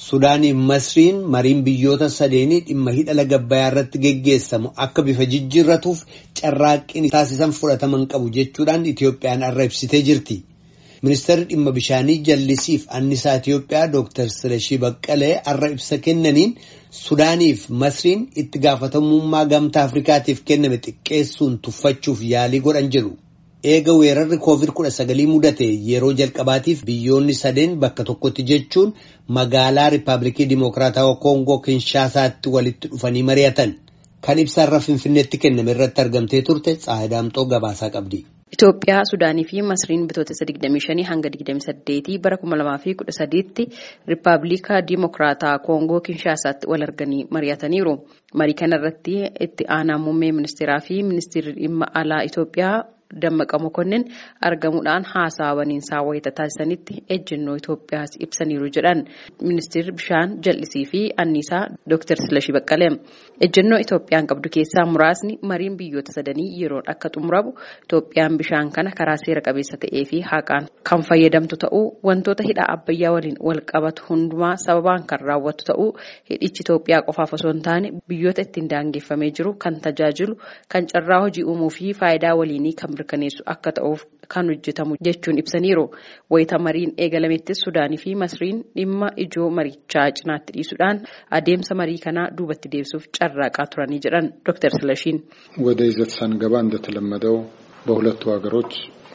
Sudaaniif Masriin mariin biyyoota sadeenii dhimma hidha laga Abbayyaa irratti geggeessamu akka bifa jijjiirratuuf carraaqqiin taasisan fudhataman qabu jechuudhaan Itoophiyaan har'a ibsitee jirti. Ministeerri dhimma bishaanii jallisiif annisaa Itoophiyaa Dr. Silashii Baqqalee har'a ibsa kennaniin Sudaaniif Masriin itti gaafatamummaa gamtaa Afrikaatiif kenname xiqqeessuun tuffachuuf yaalii godhan jiru. Eega weerarri COVID-19 mudate yeroo jalqabaatiif biyyoonni sadeen bakka tokkotti jechuun magaalaa Riippaabilikii Dimokiraatawaa Koongoo Kinshaasaatti walitti dhufanii mari'atan. Kan ibsaarra Finfinneetti kenname irratti argamtee turte Tsaayidaamxoo gabaasaa qabdi. Itoophiyaa, Sudaanii fi Masriin bitootessa 25 hanga 28 bara 2013tti Riippaabilika Dimokiraataa Koongoo Kinshaasaatti wal arganii mari'ataniiru. Marii kanarratti itti aanaa muummee ministeeraa fi ministeerri dhimma alaa Itoophiyaa Dammaqa Mokonnin argamuudhaan haasaa waliinsaa wayita taasisanitti ejjennoo Itoophiyaas ibsaniiru jedhan ministeerri bishaan jallisii fi anniisaa Dr. Silashii Baqqalee. Ejjennoo Itoophiyaan qabdu keessaa muraasni mariin biyyoota sadanii yeroon akka xumuramu Itoophiyaan bishaan kana karaa seera qabeessa ta'ee fi haqaan kan fayyadamtu ta'uu, wantoota hidha Abbayyaa waliin wal qabatu hundumaa sababaan kan raawwatu ta'uu, hidhichi Itoophiyaa qofaaf osoo hin taane biyyoota ittiin daangeffamee jiru kan tajaajilu, kan carraa hojii uumuu fi faayidaa waliinii kan mirkaneessu akka ta'uuf kan hojjetamu jechuun ibsaniiru. Wayita mariin eegalamettis Sudaanii fi Masriin dhimma ijoo marichaa cinaatti dhiisuudhaan adeemsa marii kanaa duubatti deebisuuf carraaqaa turanii jedhan Dr. Silashiin. ወደ ይዘት ሳንገባ እንደተለመደው በሁለቱ ሀገሮች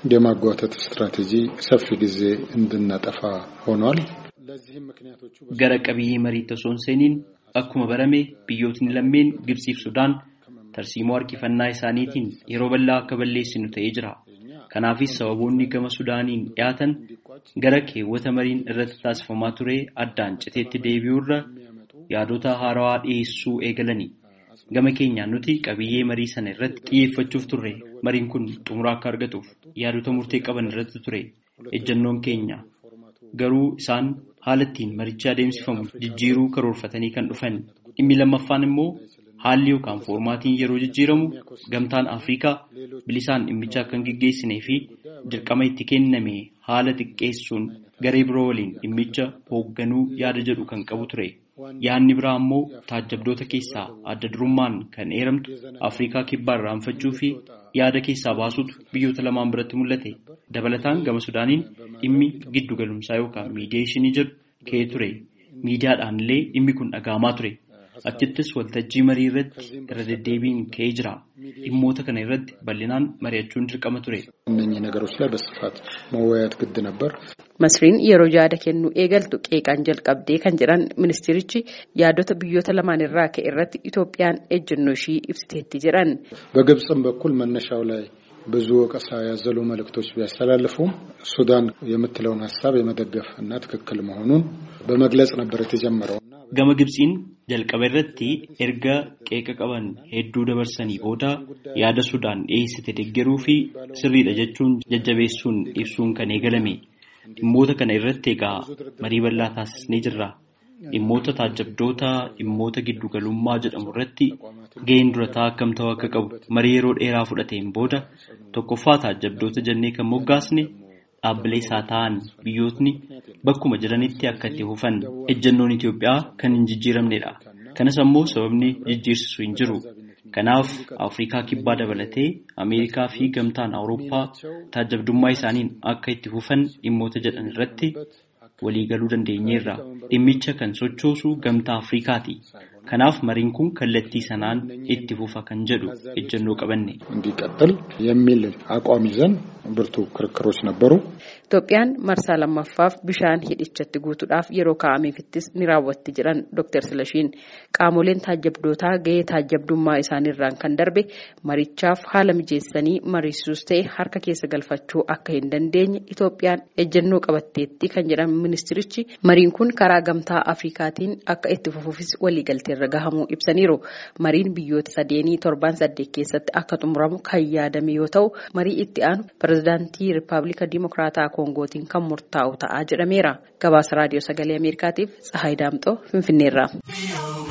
የማጓተት ስትራቴጂ ሰፊ ጊዜ እንድናጠፋ ሆኗል። ለዚህም ምክንያቶቹ ገረቀብዬ መሪት ተሶንሴኒን akkuma barame biyyootni lammeen Gibsiif Sudaan tarsiimoo harkifannaa isaaniitiin yeroo bal'aa akka balleessinu ta'ee jira. Kanaafis sababoonni gama Sudaaniin dhiyaatan gara keewwata mariin irratti taasifamaa ture addaan citeetti deebi'uurra yaadota haarawaa dhiyeessuu eegalani. Gama keenyaan nuti qabiyyee marii sana irratti xiyyeeffachuuf turre. Mariin kun xumura akka argatuuf yaadota murtee qaban irratti ture. Ejjennoon keenya garuu isaan haala ittiin marichi adeemsifamu jijjiiruu karoorfatanii kan dhufan. Dhimmi lammaffaan immoo haalli yookaan foormaatiin yeroo jijjiiramu gamtaan Afrikaa bilisaan dhimmicha akka hin geggeessinee fi dirqama itti kenname haala xiqqeessuun garee biroo waliin dhimmicha hoogganuu yaada jedhu kan qabu ture. Yaadni biraa immoo taajjabdoota keessaa adda durummaan kan eeramtu Afrikaa kibbaa irraanfachuu fi yaada keessaa baasuutu biyyoota lamaan biratti mul'ate. Dabalataan gama Sudaaniin dhimmi giddu galumsaa yookaan miidiyeeshinii jedhu ka'ee ture. Miidiyaadhaan illee dhimmi kun dhagahamaa ture. Achittis waltajjii marii irratti irra deddeebiin ka'ee jira. Dhimmoota kana irratti bal'inaan mari'achuun dirqama ture. እነኚህ ነገሮች ላይ በስፋት መወያየት ግድ ነበር. Masriin yeroo yaada kennu eegaltu qeeqaan jalqabdee kan jedhan ministeerichi yaadota biyyoota lamaan irraa ka'e irratti Itoophiyaan ejjennoo ishii ibsiteetti jedhan. በግብጽም በኩል መነሻው ላይ ብዙ ወቀሳ ያዘሉ መልእክቶች ቢያስተላልፉም ሱዳን የምትለውን ሐሳብ የመደገፍ እና ትክክል መሆኑን በመግለጽ ነበር የተጀመረው. Gama Gibsiin jalqaba irratti erga qeeqa qaban hedduu dabarsanii booda yaada Sudaan dhiyeessite deeggaruu fi sirriidha jechuun jajjabeessuun ibsuun kan eegalame. Dhimmoota kana irratti egaa marii bal'aa taasisnee jirra. Dhimmoota taajjabdoota dhimmoota giddugalummaa jedhamu irratti ga'een durataa akkam ta'uu akka qabu marii yeroo dheeraa fudhateen booda tokkoffaa taajjabdoota jennee kan moggaasne dhaabbilee isaa ta'an biyyootni bakkuma jiranitti akka itti fufan ejjennoon Itoophiyaa kan hin jijjiiramnedha. Kanas ammoo sababni jijjiirsisu hin jiru. Kanaaf Afrikaa kibbaa dabalatee Ameerikaa fi gamtaan Awurooppaa taajjabdummaa isaaniin akka itti fufan dhimmoota jedhan irratti waliigaluu dandeenyeerra. Dhimmicha kan sochoosu gamtaa Afrikaati. Kanaaf mariin kun kallattii sanaan itti fufa kan jedhu ejjennoo qabanne. እንዲቀጥል የሚል አቋም ይዘን ብርቱ ክርክሮች ነበሩ. Itoophiyaan marsaa lammaffaaf bishaan hidhichatti guutuudhaaf yeroo kaa'ameefittis ni raawwatti jedhan Dr. Silashiin. Qaamoleen taajjabdootaa gahee taajjabdummaa isaaniirraan kan darbe marichaaf haala mijeessanii mariisuus ta'e harka keessa galfachuu akka hin dandeenye Itoophiyaan ejjennoo qabatteetti kan jedhan ministirichi mariin kun karaa gamtaa Afrikaatiin akka itti fufuufis waliigalteerra gahamuu ibsaniiru. Mariin biyyoota sadeenii 7 keessatti akka xumuramu kan yaadame yoo ta'u marii itti aanu pirezidaantii Riippaabilika Dimokiraataa Koongootiin kan murtaa'u ta'aa jedhameera. Gabaasa Raadiyoo Sagalee Ameerikaatiif Tsaayidaamxoo Finfinneerraa.